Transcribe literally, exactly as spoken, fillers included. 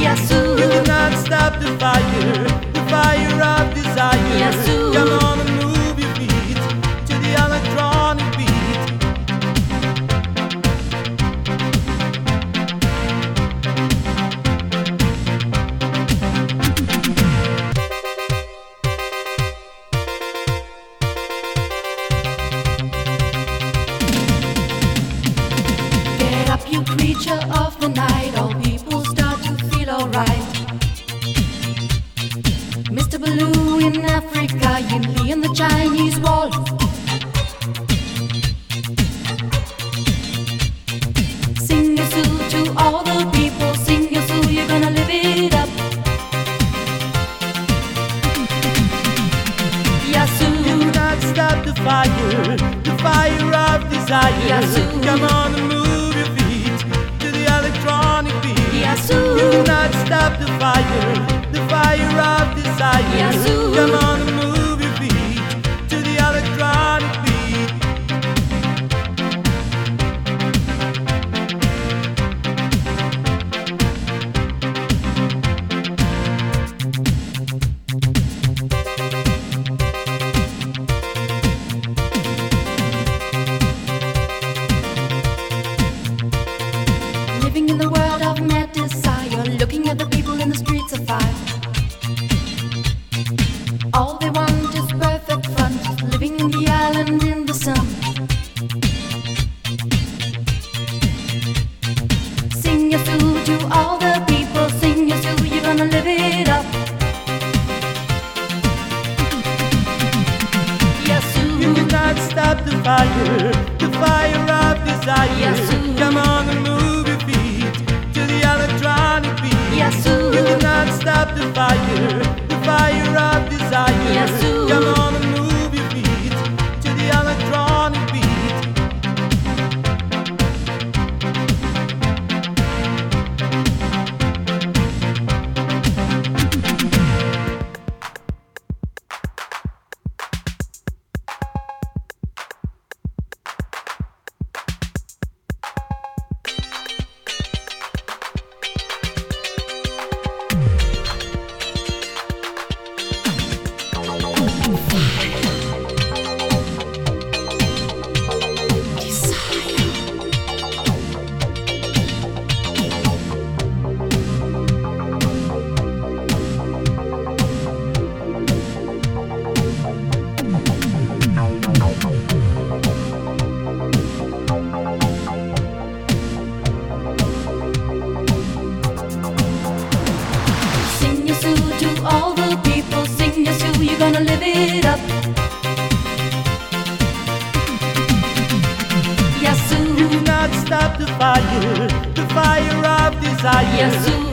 Yasu. You cannot stop the fire, the fire of desire. Yasu. Come on and move your feet to the electronic beat. Get up, you creature of the night. All people start to feel alright. Mister Baloo in Africa, Yin Lee in the Chinese wall. Sing your soo to all the people. Sing your soo, you're gonna live it up. Yasu. You cannot stop the fire, the fire of desire. Yasu. Come on and move your feet to the electronic beat. Yasu. You cannot stop the fire, the fire of desire. Yasu. Come on and move your feet to the electronic beat. Living in the world of mad desire, looking at the people in the streets of fire. All they want is perfect fun, just living in the island in the sun. Sing your soo to all the people, sing your soo, you're gonna live it up. Yasu. You cannot stop the fire, the fire of desire. Yasu. Come on and move your feet to the electronic beat. Yasu. You cannot stop the fire, the fire of desire. Yasu. Come on and move your feet to the electronic beat. Sing your soo to all the people, sing your soo, you're gonna live it up. Yasu. You cannot stop the fire, the fire of desire. Yasu.